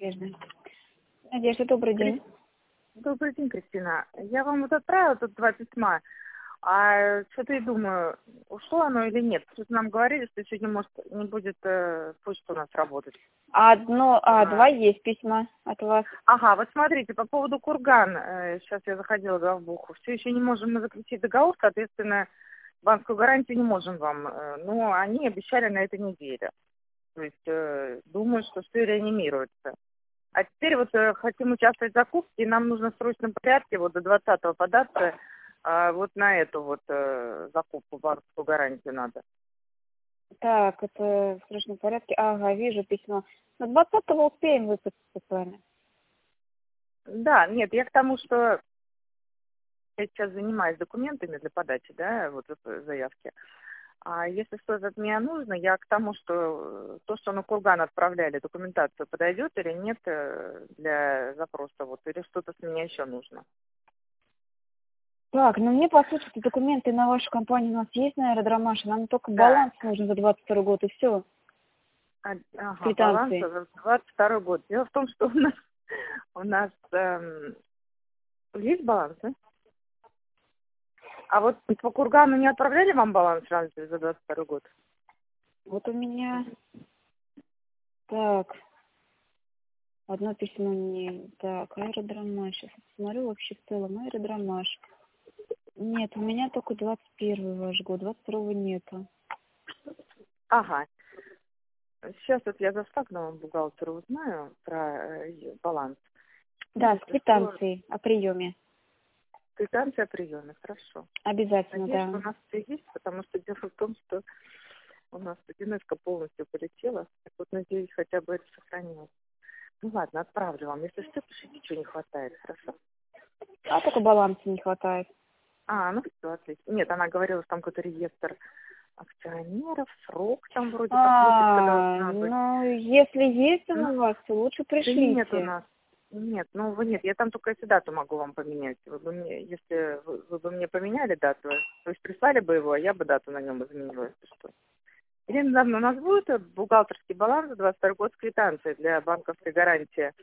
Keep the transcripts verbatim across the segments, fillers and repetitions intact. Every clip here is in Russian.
Надежда. Надежда, добрый день. Добрый день, Кристина. Я вам вот отправила тут два письма, а что-то и думаю, ушло оно или нет. Что-то нам говорили, что сегодня, может, не будет э, почта у нас работать. Одно, а, А. два есть письма от вас. Ага, вот смотрите, по поводу Курган, э, сейчас я заходила в главбуху, все еще не можем мы заключить договор, соответственно, банковскую гарантию не можем вам, э, но они обещали на этой неделе. То есть э, думаю, что все реанимируется. А теперь вот э, хотим участвовать в закупке, и нам нужно в срочном порядке вот до двадцатого податься э, вот на эту вот э, закупку, банковскую гарантию надо. Так, это в срочном порядке. Ага, вижу письмо. На двадцатого успеем выпуститься с вами. Да, нет, я к тому, что я сейчас занимаюсь документами для подачи, да, вот заявки. А если что-то от меня нужно, я к тому, что то, что на Курган отправляли, документацию подойдет или нет для запроса, вот, или что-то с меня еще нужно. Так, ну мне, по сути, документы на вашу компанию у нас есть на аэродромаше, нам только Да. баланс нужен за двадцать второй год, и все. А, ага, Квитанции. баланс за двадцать второй год. Дело в том, что у нас, у нас эм, есть баланс, да? А вот по Кургану не отправляли вам баланс разве за двадцать второй год? Вот у меня... Так... Одно письмо не... Так, аэродромаш. Сейчас посмотрю вообще в целом. Аэродромаш. Нет, у меня только двадцать первый ваш год, двадцать второго нету. Ага. Сейчас вот я заскакнула бухгалтеру, узнаю про э, баланс. Да, Ну, с квитанцией о приеме. Квитанция о приеме, хорошо. Обязательно, Надеюсь, да. что у нас все есть, потому что дело в том, что у нас одиночка полностью полетела. Так вот, надеюсь, хотя бы это сохранилось. Ну ладно, отправлю вам. Если что, пишите, что не хватает, хорошо? А только баланса не хватает. А, ну все, отлично. Нет, она говорила, что там какой-то реестр акционеров, срок там вроде как выписка А, должна быть. ну, если есть он Ну, у вас, то лучше да нет у пришлите. нас. Нет, ну вы нет, я там только если дату могу вам поменять. Вы бы мне, если вы, вы бы мне поменяли дату, то есть прислали бы его, а я бы дату на нем изменила, если что. Ирина Ивановна, у нас будет бухгалтерский баланс за двадцать второй год с квитанцией для банковской гарантии.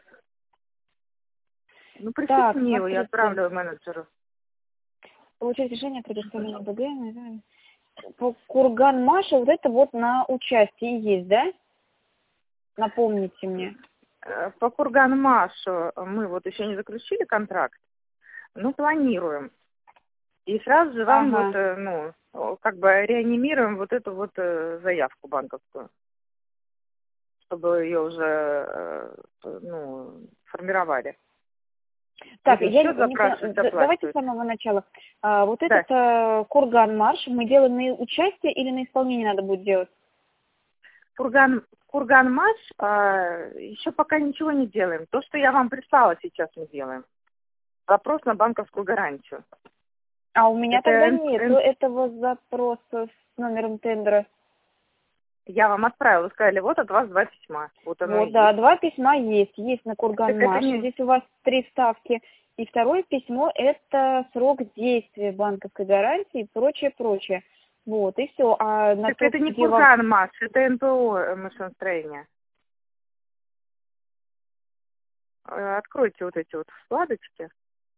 Ну, пришлите Так, мне его, я смотрите. отправлю менеджеру. Получить решение о предоставлении БГ. По Курган Маша, вот это вот на участие есть, да? Напомните мне. Э, По Курган-Машу мы вот еще не заключили контракт, но планируем. И сразу же вам Ага. вот, э, ну, о, как бы реанимируем вот эту вот э, заявку банковскую, чтобы ее уже, э, ну, формировали. Так, Будем я счет не, не поняла. запрашивать, Д- Давайте с оплачивать. самого начала. А, вот Да. этот э, Курган Марш мы делаем на участие или на исполнение надо будет делать? Курган, Курган-Маш а, еще пока ничего не делаем. То, что я вам прислала, сейчас мы делаем. Вопрос на банковскую гарантию. А у меня Это тогда Н- нету Н- этого запроса с номером тендера. я вам отправила, вы сказали, вот от вас два письма. Вот оно Вот, и да, есть. два письма есть. Есть на Курган Так это Маш. не... Здесь у вас три вставки. И второе письмо – это срок действия банковской гарантии и прочее, прочее. Вот, и все. А на Так то, это не где вам... Курган-Маш, это эн пэ о машиностроение. Э, Откройте вот эти вот вкладочки.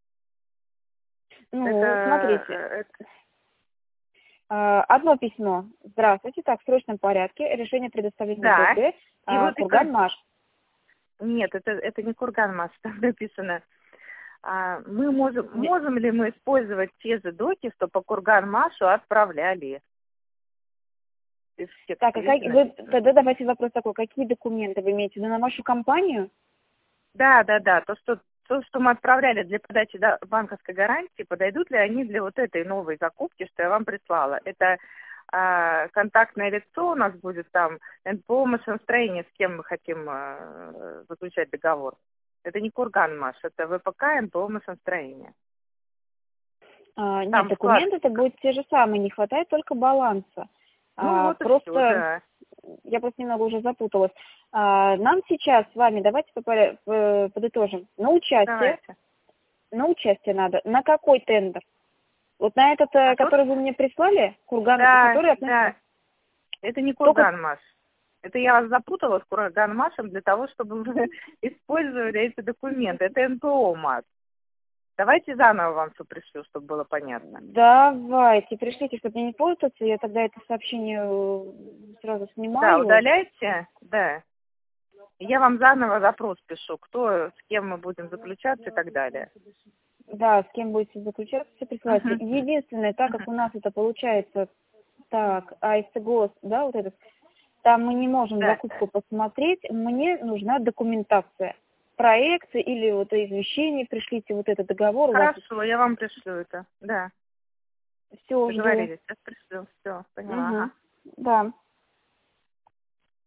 Ну, Это, смотрите. э, это... А, Одно письмо. Здравствуйте. Так, в срочном порядке. Решение предоставления Да. БГ. И а, вот и... Курган кон- Маш. Нет, это, это не Курган-Маш, там написано. А мы можем, Где- можем ли мы использовать те же доки, что по Курган-Машу отправляли? Из всех Так, а как... видите, вы... написано. тогда давайте вопрос такой. Какие документы вы имеете в виду на вашу компанию? Да, да, да. То, что, то, что мы отправляли для подачи да, банковской гарантии, подойдут ли они для вот этой новой закупки, что я вам прислала? Это а, контактное лицо у нас будет там, эн пэ о машиностроение, с кем мы хотим а, заключать договор. Это не Курган-Маш, это вэ пэ ка эн пэ о машиностроение. А, нет, Там документы это вкладочка. будут те же самые, не хватает только баланса. Ну А, вот и все, просто да. я просто немного уже запуталась. А, нам сейчас с вами, давайте по поря- э, подытожим. На участие, Давайте. на участие надо. На какой тендер? Вот на этот, э, А тут, который вы мне прислали, Курган, да, который относится да, это не только... Курган-Маш. Это я вас запутала с Курганмашем для того, чтобы вы использовали эти документы. Это эн пэ о МАС. Давайте заново вам все пришлю, чтобы было понятно. Давайте, пришлите, чтобы мне не путаться, я тогда это сообщение сразу снимаю. Да, удаляйте, да. Я вам заново запрос пишу, кто, с кем мы будем заключаться и так далее. Да, с кем будете заключаться, все присылайте. Uh-huh. Единственное, так как Uh-huh. у нас это получается, так, АСТГОС, да, вот этот, там мы не можем Да. закупку посмотреть, мне нужна документация. Проекты или вот извещение, пришлите вот этот договор. Хорошо, вас... я вам пришлю это, да. Все, жду. Договорились, сейчас пришлю, все, поняла. Угу. Ага. Да.